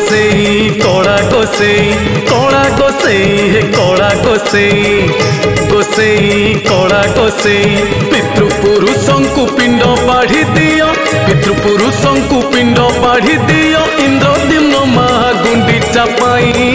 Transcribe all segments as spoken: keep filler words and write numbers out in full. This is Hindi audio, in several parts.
गोसेई कड़ा गोसेई कड़ा गोसेई हे कड़ा गोसेई गोसेई कड़ा गोसेई पितृपुरुषों को पिंड बाढ़ी दियो पितृपुरुषों को पिंड बाढ़ी दियो इंद्रद्युम्न महागुंडीचा पाई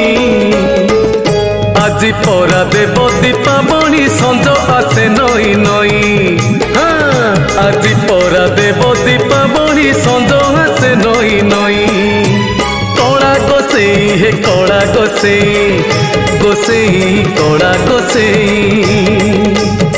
আজি परा देव दीपावली संज आसे नई नई हाँ আজি परा देव दीपावली संज आसे नई नई कड़ा गोसेई हे कड़ा गोसेई गोसेई कड़ा गोसेई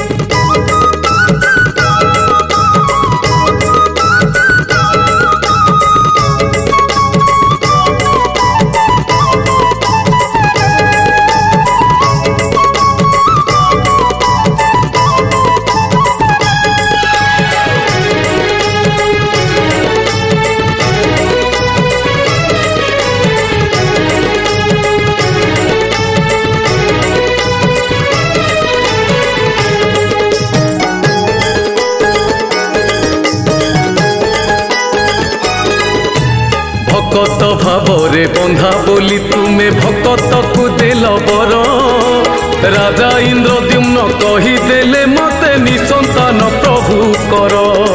भकत भावरे बंधा बोली तुमे भकत को देल बर राजा इंद्रद्युम्न कही देले मते निसंतान प्रभु कर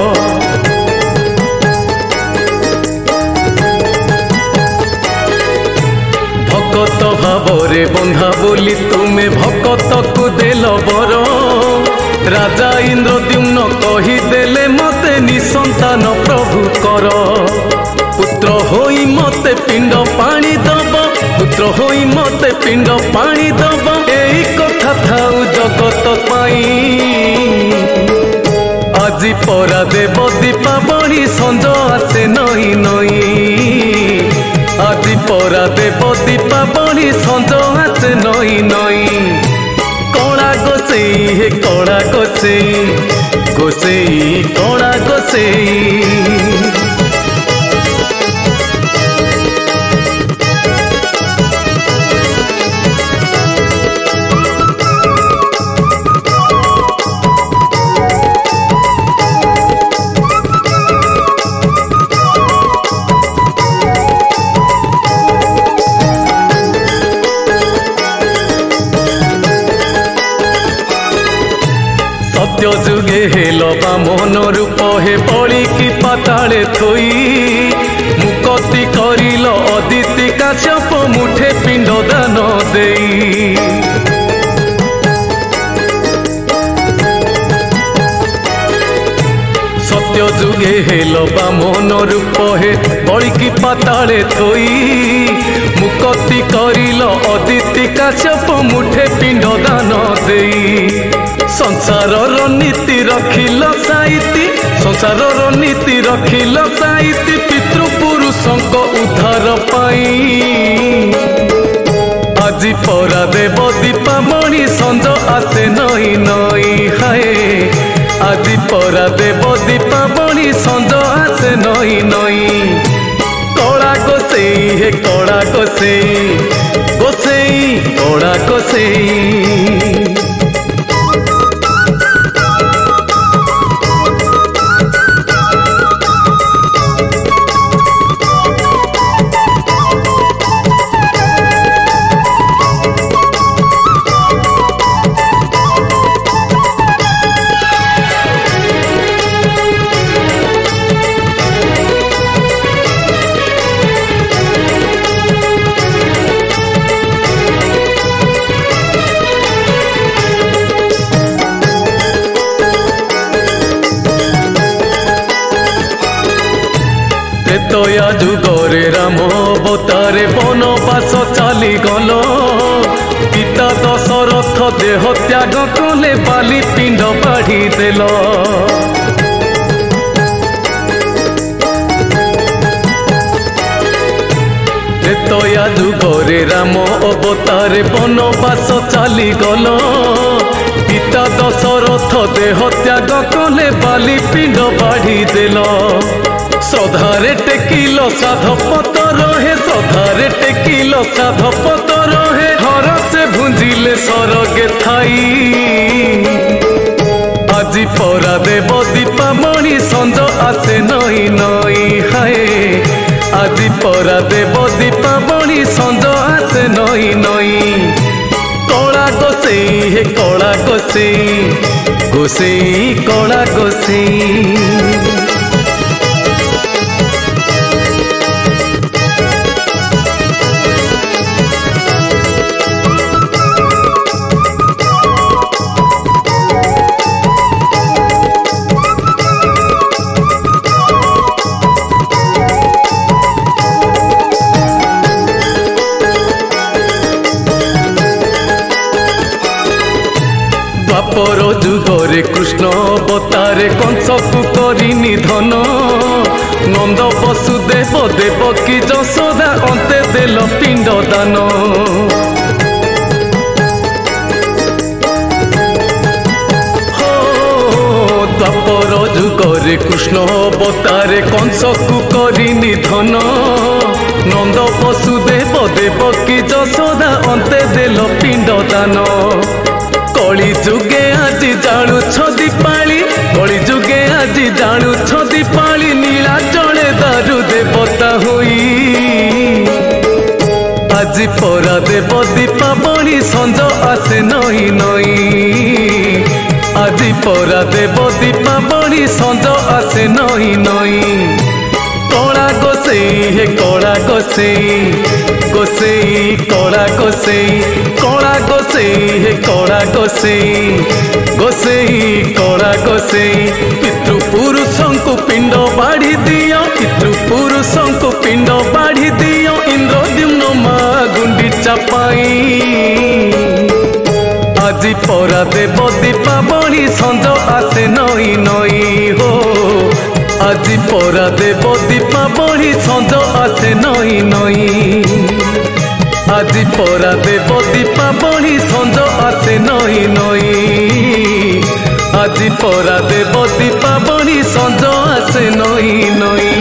भकत भावरे बंधा बोली तुमे भकत को देल बर राजा इंद्रद्युम्न कही देले मते निसंतान प्रभु कर पुत्र होई मते पिंड पानी दब पुत्र होई मते पिंड पानी दब एई कथा थाउ जगत पाई আজি परा देव दीपावली संज आसे नई नई আজি परा देव दीपावली संज आसे नई नई कड़ा गोसेई हे कड़ा गोसेई गोसेई कड़ा गोसेई सत्य जुगे हेल बामन रूप हे बड़ी की पाताले थोई मुकति करिल अदिति काश्यप मुठे पिंड दान देई सत्य जुगे हेल बामन रूप हे बड़ी की पाताले थोई मुकति करिल अदिति काश्यप मुठे पिंड दान देई संसार नीति रखिल साइति संसार नीति रखिल साइति पितृपुरुषों को उद्धार पाई আজি परा देव दीपावली संज आसे नई नई हाय আজি परा देव दीपावली संज आसे नई नई कड़ा गोसेई हे कड़ा गोसेई गोसेई कड़ा गोसेई त्रेतया जुगरे राम अवतारे बनवास चली गल पिता दशरथ देह त्याग कले बाली पिंड बाढ़ी देल त्रेतया जुगरे राम अवतारे बनवास चली गल पिता दशरथ देह त्याग कले बाली पिंड बाढ़ी देल श्रद्धारे टेकिल साध पतर हे श्रद्धारे टेकिल साध पतर हे हर से भुंजिले सरगे थाई আজি परा देव दीपावली संज आसे नई नई हाय আজি পরা দেব দীপাবলি সঞ্জ আসে নই নই কলা গোসেই হে কলা গোসেই গোসেই কলা গোসেই द्वापर जुगरे कृष्ण अवतारे कंसकु करी निधन नंद वसुदेव देवकी यशोदा अंते देल पिंड दान द्वापर जुगरे कृष्ण अवतारे कंसकु करी निधन नंद वसुदेव देवकी यशोदा अंते देल पिंड दान कली जुगे आज जाणु दीपाली कली जुगे आज जाणु दीपाली नीला चले दारु देवता होई आज परा देव दीपावली संज आसे नई नई आज परा देव दीपावली संज आसे नई नई कला गोसेई हे कला गोसेई गोसेई कला गोसेई कला गोसेई हे कला गोसेई गोसेई कला गोसेई पितृपुरुषों को पिंड बाढ़ी दियो पितृपुरुषों को पिंड बाढ़ी दियो इंद्रद्युम्न माँ गुंडीचा पाई आज परा देव दीपावली संज आसे नई नई हो आज परा देव दीपावली संज आसे नई नई आज परा देव दीपावली संज आसे नई नई आज परा देव दीपावली संज आसे नई नई।